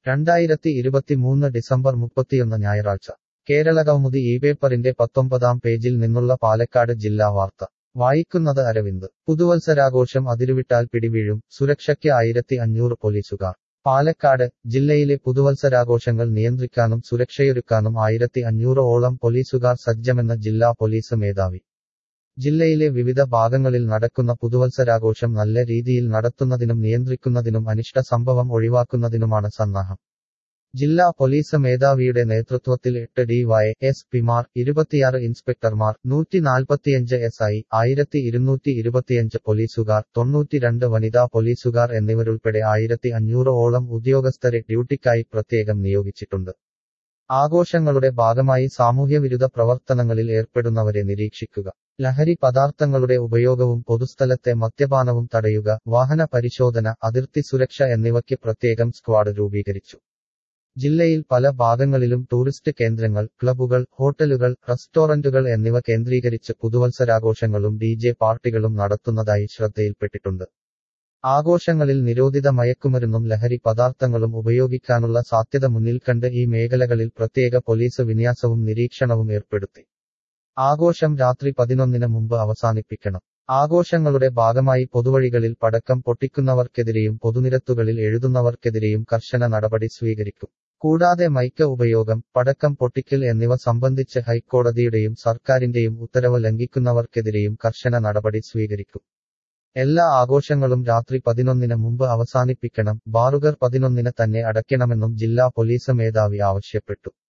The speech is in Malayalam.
2023 ഡിസംബർ 31 ഞായറാഴ്ച കേരളകൗമുദി പേപ്പറിന്റെ 19-ാം പേജിൽ നിന്നുള്ള പാലക്കാട് ജില്ലാ വാർത്ത വായിക്കുന്നത് അരവിന്ദ്. പുതുവത്സരാഘോഷം അതിരുവിട്ടാൽ പിടിവീഴും, സുരക്ഷയ്ക്ക് 1500 പോലീസുകാർ. പാലക്കാട് ജില്ലയിലെ പുതുവത്സരാഘോഷങ്ങൾ നിയന്ത്രിക്കാനും സുരക്ഷയൊരുക്കാനും 1500-ഓളം പോലീസുകാർ സജ്ജമെന്ന് ജില്ലാ പോലീസ് മേധാവി. ജില്ലയിലെ വിവിധ ഭാഗങ്ങളിൽ നടക്കുന്ന പുതുവത്സരാഘോഷം നല്ല രീതിയിൽ നടത്തുന്നതിനും നിയന്ത്രിക്കുന്നതിനും അനിഷ്ട സംഭവം ഒഴിവാക്കുന്നതിനുമാണ് സന്നാഹം. ജില്ലാ പോലീസ് മേധാവിയുടെ നേതൃത്വത്തിൽ 8 DY.SP-മാർ, 26 ഇൻസ്പെക്ടർമാർ, 145 SI, 1225 പോലീസുകാർ, 92 വനിതാ പോലീസുകാർ എന്നിവരുൾപ്പെടെ 1500-ഓളം ഉദ്യോഗസ്ഥരെ ഡ്യൂട്ടിക്കായി പ്രത്യേകം നിയോഗിച്ചിട്ടുണ്ട്. ആഘോഷങ്ങളുടെ ഭാഗമായി സാമൂഹ്യവിരുദ്ധ പ്രവർത്തനങ്ങളിൽ ഏർപ്പെടുന്നവരെ നിരീക്ഷിക്കുക, ലഹരി പദാർത്ഥങ്ങളുടെ ഉപയോഗവും പൊതുസ്ഥലത്തെ മദ്യപാനവും തടയുക, വാഹന പരിശോധന, അതിർത്തി സുരക്ഷ എന്നിവയ്ക്ക് പ്രത്യേകം സ്ക്വാഡ് രൂപീകരിച്ചു. ജില്ലയിൽ പല ഭാഗങ്ങളിലും ടൂറിസ്റ്റ് കേന്ദ്രങ്ങൾ, ക്ലബ്ബുകൾ, ഹോട്ടലുകൾ, റെസ്റ്റോറന്റുകൾ എന്നിവ കേന്ദ്രീകരിച്ച് പുതുവത്സരാഘോഷങ്ങളും DJ പാർട്ടികളും നടത്തുന്നതായി ശ്രദ്ധയിൽപ്പെട്ടിട്ടുണ്ട്. ആഘോഷങ്ങളിൽ നിരോധിത മയക്കുമരുന്നും ലഹരി പദാർത്ഥങ്ങളും ഉപയോഗിക്കാനുള്ള സാധ്യത മുന്നിൽ കണ്ട് ഈ മേഖലകളിൽ പ്രത്യേക പോലീസ് വിന്യാസവും നിരീക്ഷണവും ഏർപ്പെടുത്തി. ആഘോഷം രാത്രി 11-ന് മുമ്പ് അവസാനിപ്പിക്കണം. ആഘോഷങ്ങളുടെ ഭാഗമായി പൊതുവഴികളിൽ പടക്കം പൊട്ടിക്കുന്നവർക്കെതിരെയും പൊതുനിരത്തുകളിൽ എഴുതുന്നവർക്കെതിരെയും കർശന നടപടി സ്വീകരിക്കും. കൂടാതെ മൈക്ക് ഉപയോഗം, പടക്കം പൊട്ടിക്കൽ എന്നിവ സംബന്ധിച്ച് ഹൈക്കോടതിയുടെയും സർക്കാരിന്റെയും ഉത്തരവ് ലംഘിക്കുന്നവർക്കെതിരെയും കർശന നടപടി സ്വീകരിക്കും. എല്ലാ ആഘോഷങ്ങളും രാത്രി 11-ന് മുമ്പ് അവസാനിപ്പിക്കണം. ബാറുകൾ 11-ന് തന്നെ അടയ്ക്കണമെന്നും ജില്ലാ പോലീസ് മേധാവി ആവശ്യപ്പെട്ടു.